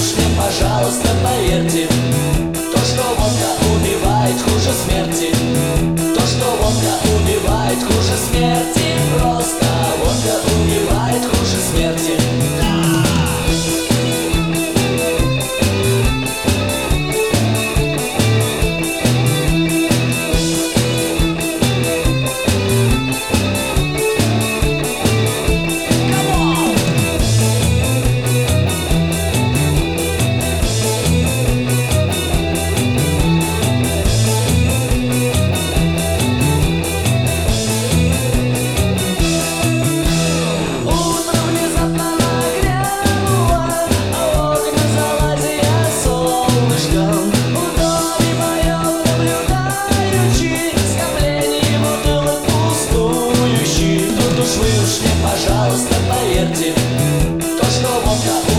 уж мне, пожалуйста, поверьте, то, что водка убивает хуже смерти, то, что водка убивает хуже смерти, просто водка убивает хуже смерти. Пожалуйста, поверьте, то, что водка